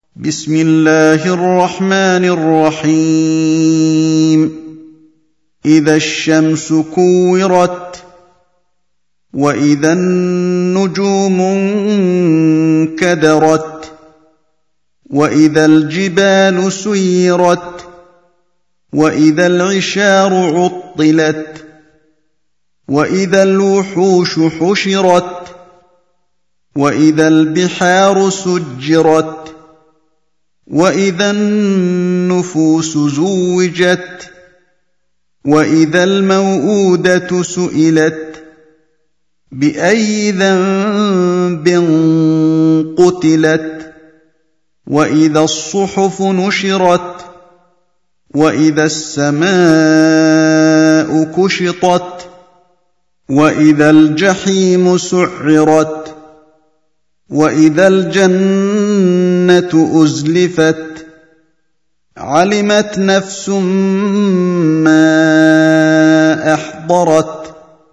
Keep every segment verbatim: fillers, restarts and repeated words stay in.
بسم الله الرحمن الرحيم إذا الشمس كورت وإذا النجوم انكدرت وإذا الجبال سيرت وإذا العشار عطلت وإذا الوحوش حشرت وإذا البحار سجرت وإذا النفوس زوجت وإذا الموءودة سئلت بأي ذنب قتلت وإذا الصحف نشرت وإذا السماء كشطت وإذا الجحيم سعرت وإذا الجنة أزلفت علمت نفس ما أحضرت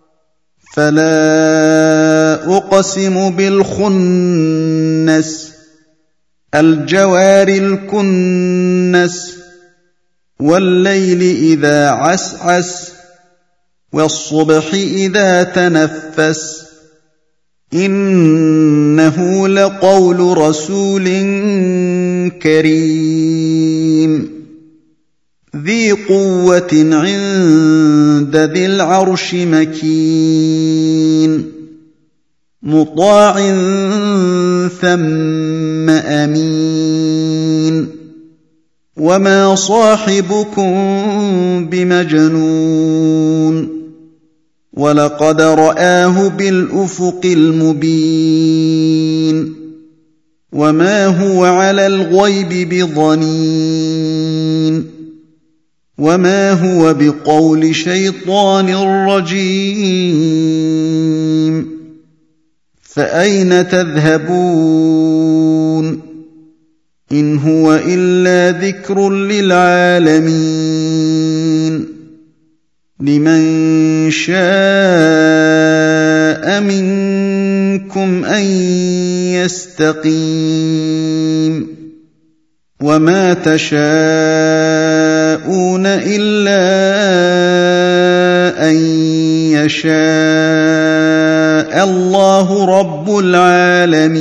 فلا أقسم بالخنس الجوار الكنس والليل إذا عسعس والصبح إذا تنفس إنه لقول رسول كريم ذي قوة عند ذي العرش مكين مطاع ثم أمين وما صاحبكم بمجنون ولقد رآه بالأفق المبين وما هو على الغيب بضنين وما هو بقول شيطان رجيم فأين تذهبون إن هو إلا ذكر للعالمين لمن شاء منكم أن يستقيم وما تشاءون إلا أن يشاء الله رب العالمين.